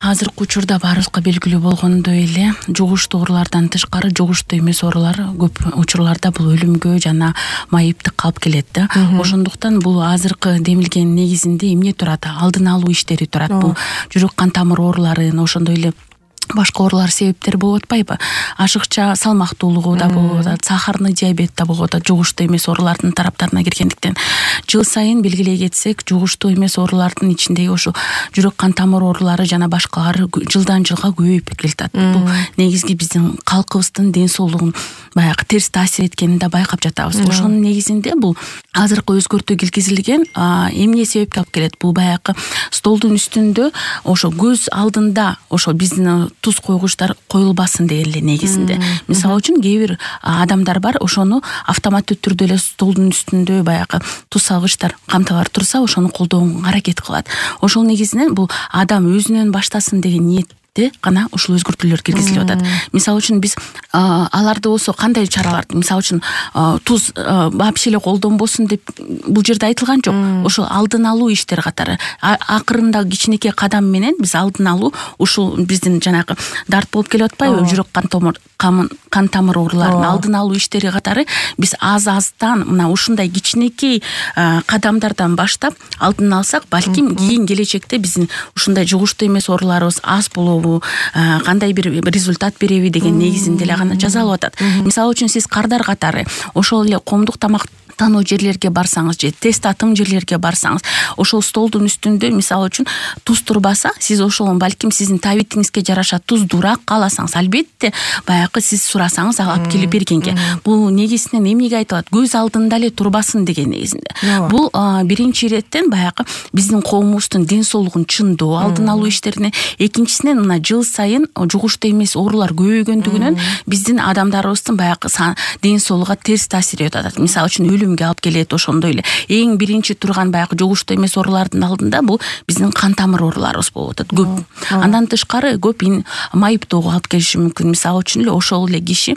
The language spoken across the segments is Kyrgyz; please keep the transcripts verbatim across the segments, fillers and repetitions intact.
азыркы учурда баарыбызга белгилүү болгондой эле жугуштуу оорулардан тышкары жугуштуу эмес оорулар көп учурларда бул өлүмгө жана майыптыкка алып келет да. Ошондуктан бул азыркы демилген негизинде эмне турат? Алдын алуу иштери турат. Бул жүрөк кан тамыр ооруларын, ошондой эле башка оорулар себептери болуп атпайбы? Ашыкча салмактуулугу да болуп атат, сахарный диабет да болуп атат, жугуштуу эмес оорулардын тараптарына киргендиктен. Жыл сайын белгилей кетсек, жугуштуу эмес оорулардын ичиндеги ошо жүрөк кан тамыр оорулары жана башкалары жылдан жылга көбөйүп келатат. Бул негизги биздин калкыбыздын ден соолугун баягы терс таасир эткенин да байкап жатабыз. Ошонун негизинде бул азыркы өзгөртүү киргизилген эмне себепке алып келет? Бул баягы столдун үстүндө ошо көз алдында ошо биздин туз койгучтар коюлбасын деген эле негизинде. Мисалы үчүн кээ бир адамдар бар, ошону автоматтуу түрдө эле столдун үстүндө баягы туз салгычтар камтылар турса, ошону колдонууга аракет кылат. Ошол негизинен бул адам өзүнөн баштасын деген ниет гана ушул өзгөртүүлөр киргизилип атат. Мисалы үчүн биз аларды болсо кандай чараларды, мисалы үчүн туз вообще эле колдонбосун деп бул жерде айтылган жок. Ошол алдын алуу иштери катары акырында кичинекей кадам менен биз алдын алуу ушул биздин жанагы дарт болуп келип атпайбы, жүрөк кан тамыр кан тамыр ооруларын алдын алуу иштери катары биз аз-аздан мына ушундай кичинекей кадамдардан баштап алдын алсак, балким кийин келечекте биздин ушундай жугуштуу эмес ооруларыбыз аз болобу, кандай бир результат береби деген негизинде эле гана жазалып атат. Мисалы үчүн сиз кардар катары ошол эле коомдук тамак тануу жерлерге барсаңыз же тест атым жерлерге барсаңыз, ошол столдун үстүндө мисалы үчүн туз турбаса, сиз ошол балким сиздин табитиңизге жараша туздуураак кааласаңыз, албетте баягы сиз сурасаңыз алып келип бергенге. Бул негизинен эмнеге айтылат? Көз алдында эле турбасын деген негизинде. Бул биринчи иреттен баягы биздин коомубуздун ден соолугун чыңдоо алдын алуу иштерине, экинчисинен мына жыл сайын жугуштуу эмес оорулар көбөйгөндүгүнөн биздин адамдарыбыздын баягы ден соолугуна терс таасир этип атат. Мисалы үчүн өлүмгө алып келет. Ошондой эле эң биринчи турган баягы жугуштуу эмес оорулардын алдында бул биздин кан тамыр ооруларыбыз болуп атат көп. Андан тышкары көп майыптоого алып келиши мүмкүн. Мисалы үчүн эле ошол эле киши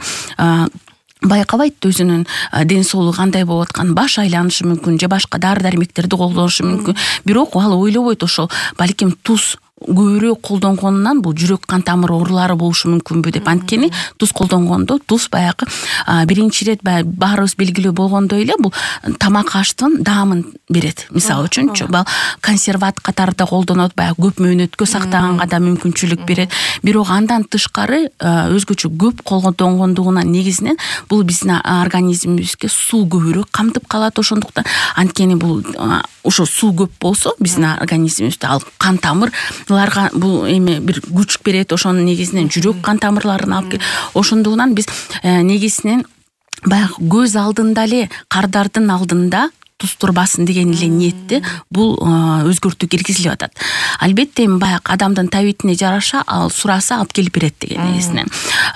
байкабайт өзүнүн ден соолугу кандай болуп атканын, баш айланышы мүмкүн же башка дары дармектерди колдонушу мүмкүн. Бирок ал ойлобойт ошол балким туз көбүрөөк колдонгонунан бул жүрөк кан тамыр оорулары болушу мүмкүнбү деп. Анткени туз колдонгондо туз баягы биринчи ирет баарыбыз белгилүү болгондой эле бул тамак аштын даамын берет. Мисалы үчүнчү бул консерват катарында колдонот, баягы көп мөөнөткө сактаганга да мүмкүнчүлүк берет. Бирок андан тышкары өзгөчө көп колдонгондугунан негизинен бул биздин организмибизге суу көбүрөөк камтып калат. Ошондуктан анткени бул ошо суу көп болсо биздин организмибизде ал кан тамыр ларга бул эме бир күч берет. Ошонун негизинен жүрөк кан тамырларын алып келет. Ошондугунан биз негизинен баягы көз алдында эле кардардын алдында туз турбасын деген эле ниетте бул өзгөртүү киргизилип атат. Албетте баягы адамдын табитине жараша ал сураса алып келип берет деген негизинен.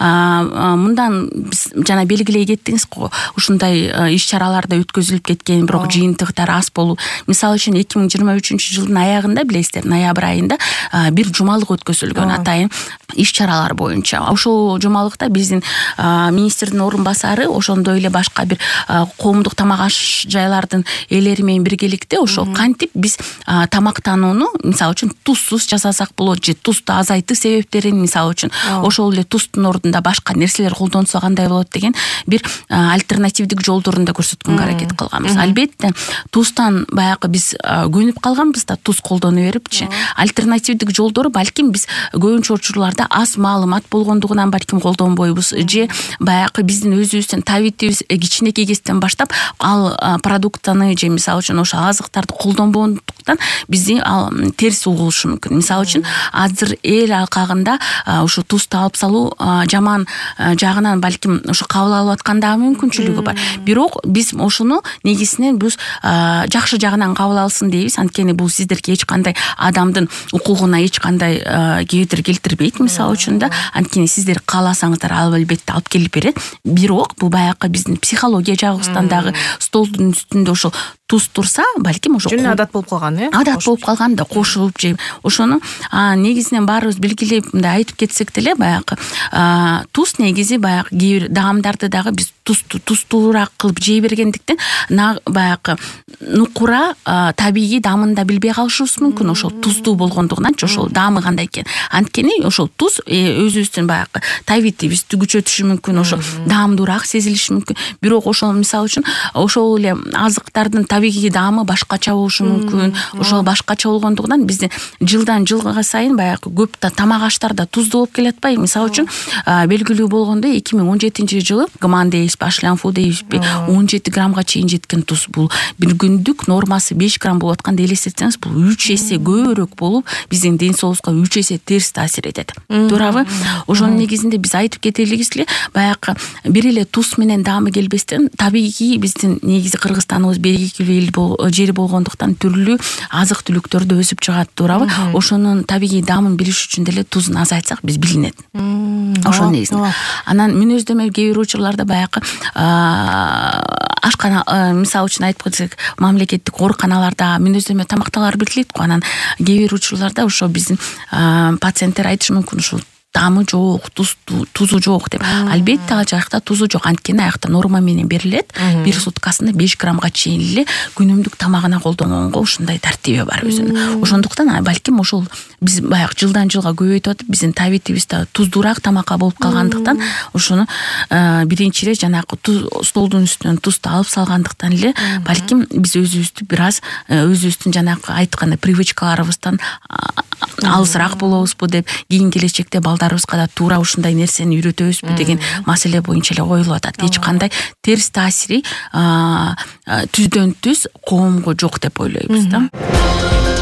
Мындан биз жана белгилей кеттиңиз го, ушундай иш-чараларда өткөзүлүп кеткен, бирок жыйынтыктар аз болуп. Мисалы үчүн эки миң жыйырма үчүнчү жылдын аягында билесиздер, ноябрь айында бир жумалык өткөзүлгөн атайын иш-чаралар боюнча. Ошол жумалыкта биздин министрдин орун басары, ошондой эле башка бир коомдук тамак аш жайлардын элери менен биргеликте ошо кантип биз тамактанууну мисалы үчүн тузсуз жасасак болот же тузду азайтуу себептерин, мисалы үчүн ошол эле туздун ордунда башка нерселер колдонсо кандай болот деген бир альтернативдик жолдорун да көрсөткөнгө аракет кылганбыз. Албетте туздан баягы биз көнүп калганбыз да, туз колдоно берипчи. Альтернативдик жолдору балким биз көбүнчө учурларда аз маалымат болгондугунан балким колдонбойбуз же баягы биздин өзүбүздүн табитибиз кичинекей кезден баштап ал продуктаны же мисалы үчүн ошо азыктарды колдонбогондуктан бизди ал терс угулушу мүмкүн. Мисалы үчүн азыр эл алкагында ушу тузду алып салуу жаман жагынан балким ошо кабыл алып аткан дагы мүмкүнчүлүгү бар. Бирок биз ошону негизинен биз жакшы жагынан кабыл алсын дейбиз. Анткени бул сиздерге эч кандай адамдын укугуна эч кандай кедер келтирбейт. Мисалы үчүн да анткени сиздер кааласаңыздар ал албетте алып келип берет. Бирок бул баягы биздин психология жагыбыздан дагы столдун үстүндө ошол туз турса, балким ошо жөн адат болуп калган, э? Адат болуп калган да, кошулуп жеп. Ошону негизинен баарыбыз белгилеп мындай айтып кетсек деле, баягы туз негизи баягы кээ бир даамдарды дагы биз туз тузтуураак кылып жей бергендиктен баягы нукура табигый даамын да билбей калышыбыз мүмкүн, ошол туздуу болгондугунан ошол даамы кандай экен. Анткени ошол туз өзүбүздүн баягы табитибизди күчөтүшү мүмкүн, ошол даамдуураак сезилиши мүмкүн. Бирок ошол мисалы үчүн ошол эле азыктардын табигый даамы башкача болушу мүмкүн. Ошол башкача болгондугунан биздин жылдан жылга сайын баягы көп да тамак аштар да туздуу болуп келатпайбы? Мисалы үчүн белгилүү болгондой эки миң он жетинчи жылы гман дейбизби, ашлян фу дейбизби, он жети граммга чейин жеткен туз. Бул бир күндүк нормасы беш грамм болуп атканды элестетсеңиз, бул үч эсе көбүрөөк болуп, биздин ден соолугубузга үч эсе терс таасир этет. Туурабы? Ошонун негизинде биз айтып кетелигиз эле, баягы бир эле туз менен даамы келбестен, табигый биздин негизи Кыргызстаныбыз берекелүү жери болгондуктан түрлүү азык түлүктөрдө өсүп чыгат, туурабы? Ошонун табигый даамын билиш үчүн деле тузун азайтсак биз билинет. Ошон негизинде. Анан мүнөздөмө кээ бир учурларда баягы ашкана, мисалы үчүн айтып кетсек, мамлекеттик ооруканаларда мүнөздөмө тамакталар берилет го. Анан кээ бир учурларда ошо биздин пациенттер айтышы мүмкүн, ушул даамы жок, тузу жок деп. Албетте ал жакта тузу жок, анткени аякта норма менен берилет. Бир суткасында беш граммга чейин эле күнүмдүк тамагына колдонгонго ушундай тартиби бар өзүнүн. Ошондуктан балким ошол биз баягы жылдан жылга көбөйтүп атып, биздин табитибиз да туздуураак тамакка болуп калгандыктан, ошону биринчи эле жанагы столдун үстүнөн тузду алып салгандыктан эле балким биз өзүбүздү бир аз өзүбүздүн жанагы айткандай привычкаларыбыздан алысыраак болобузбу деп, кийин келечекте балдарыбызга да туура ушундай нерсени үйрөтөбүзбү деген маселе боюнча эле коюлуп атат. Эч кандай терс таасири түздөн түз коомго жок деп ойлойбуз да.